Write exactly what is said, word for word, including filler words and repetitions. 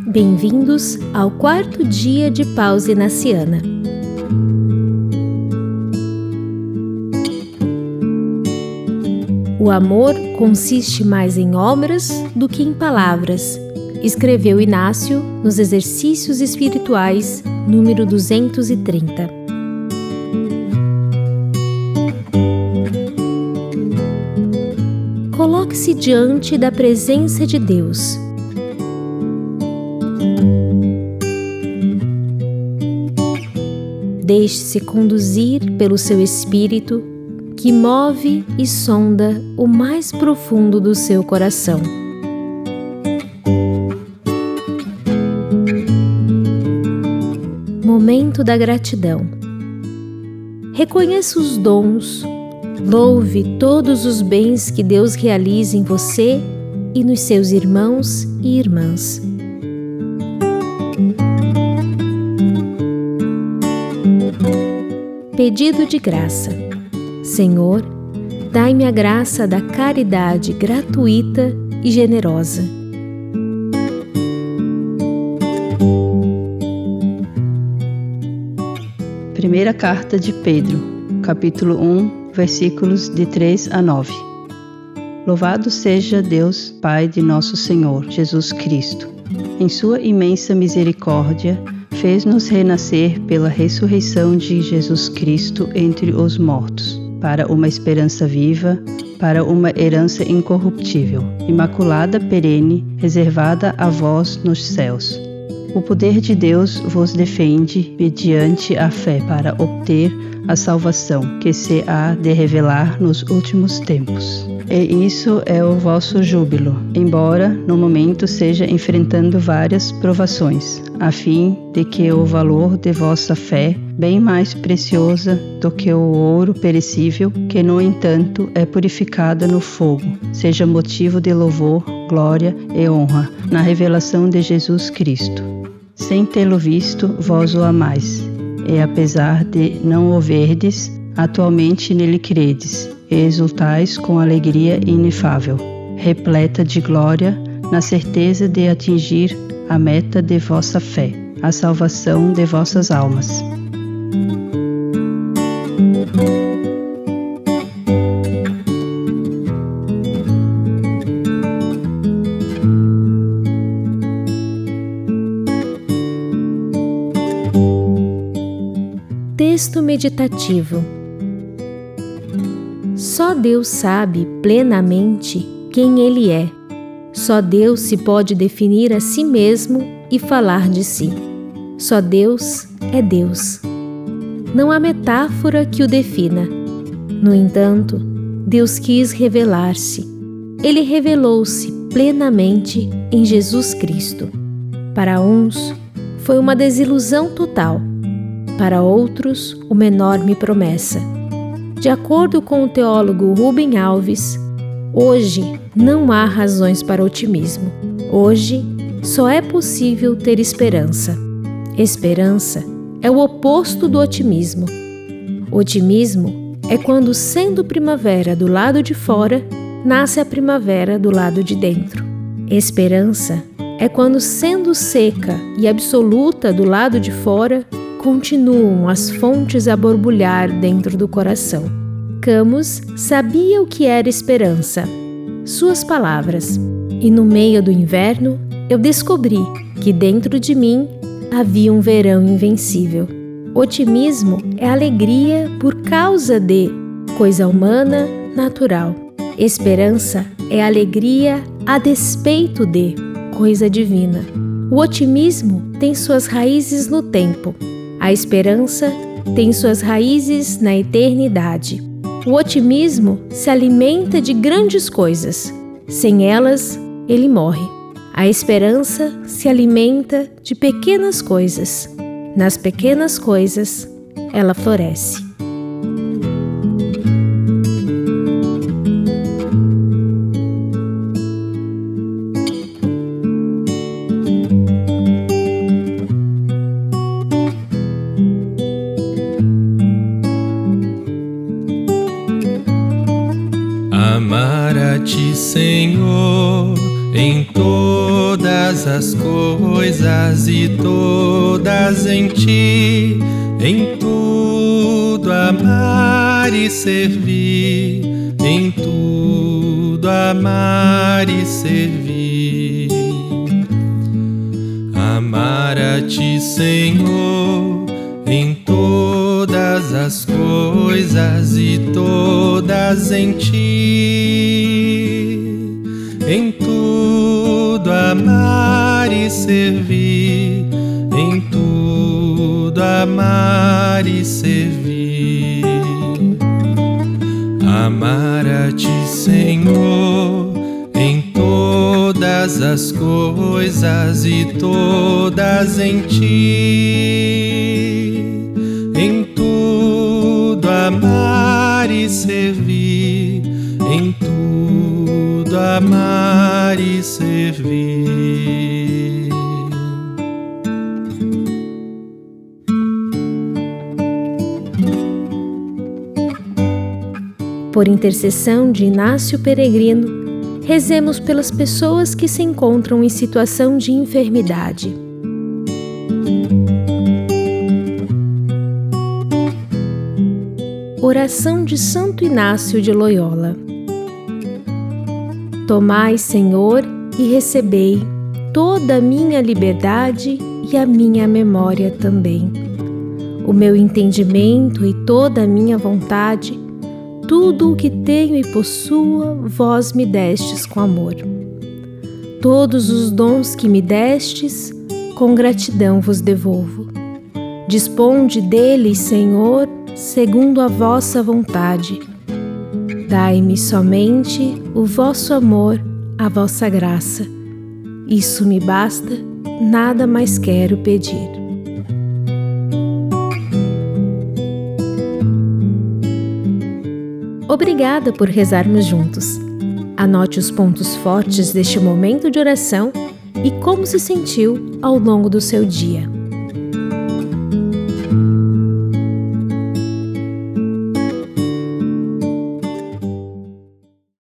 Bem-vindos ao quarto dia de pausa inaciana. O amor consiste mais em obras do que em palavras, escreveu Inácio nos Exercícios Espirituais, número duzentos e trinta. Coloque-se diante da presença de Deus. Deixe-se conduzir pelo seu espírito, que move e sonda o mais profundo do seu coração. Momento da gratidão. Reconheça os dons, louve todos os bens que Deus realiza em você e nos seus irmãos e irmãs. Pedido de graça. Senhor, dai-me a graça da caridade gratuita e generosa. Primeira carta de Pedro, capítulo um, versículos de três a nove. Louvado seja Deus, Pai de nosso Senhor Jesus Cristo. Em sua imensa misericórdia, fez-nos renascer pela ressurreição de Jesus Cristo entre os mortos, para uma esperança viva, para uma herança incorruptível, imaculada, perene, reservada a vós nos céus. O poder de Deus vos defende mediante a fé para obter a salvação que se há de revelar nos últimos tempos. E isso é o vosso júbilo, embora no momento seja enfrentando várias provações, a fim de que o valor de vossa fé, bem mais preciosa do que o ouro perecível, que no entanto é purificada no fogo, seja motivo de louvor, glória e honra na revelação de Jesus Cristo. Sem tê-lo visto, vós o amais, e apesar de não o verdes, atualmente nele credes, e exultais com alegria inefável, repleta de glória, na certeza de atingir a meta de vossa fé, a salvação de vossas almas. Texto meditativo. Só Deus sabe plenamente quem Ele é. Só Deus se pode definir a si mesmo e falar de si. Só Deus é Deus. Não há metáfora que o defina. No entanto, Deus quis revelar-se. Ele revelou-se plenamente em Jesus Cristo. Para uns, foi uma desilusão total. Para outros, uma enorme promessa. De acordo com o teólogo Rubem Alves, hoje não há razões para otimismo. Hoje só é possível ter esperança. Esperança é o oposto do otimismo. Otimismo é quando, sendo primavera do lado de fora, nasce a primavera do lado de dentro. Esperança é quando, sendo seca e absoluta do lado de fora, continuam as fontes a borbulhar dentro do coração. Camus sabia o que era esperança. Suas palavras. E no meio do inverno, eu descobri que dentro de mim havia um verão invencível. Otimismo é alegria por causa de coisa humana, natural. Esperança é alegria a despeito de coisa divina. O otimismo tem suas raízes no tempo. A esperança tem suas raízes na eternidade. O otimismo se alimenta de grandes coisas. Sem elas, ele morre. A esperança se alimenta de pequenas coisas. Nas pequenas coisas, ela floresce. Amar a ti, Senhor, em todas as coisas e todas em ti, em tudo amar e servir, em tudo amar e servir. Amar a ti, Senhor, em todas as coisas e todas em ti, em tudo amar e servir, em tudo amar e servir. Amar a ti, Senhor, em todas as coisas e todas em ti, em tudo amar e servir, em tudo amar e servir. Por intercessão de Inácio Peregrino, rezemos pelas pessoas que se encontram em situação de enfermidade. Oração de Santo Inácio de Loyola. Tomai, Senhor, e recebei toda a minha liberdade e a minha memória também, o meu entendimento e toda a minha vontade. Tudo o que tenho e possuo, vós me destes com amor. Todos os dons que me destes, com gratidão vos devolvo. Disponde deles, Senhor, segundo a vossa vontade. Dai-me somente o vosso amor, a vossa graça. Isso me basta, nada mais quero pedir. Obrigada por rezarmos juntos. Anote os pontos fortes deste momento de oração e como se sentiu ao longo do seu dia.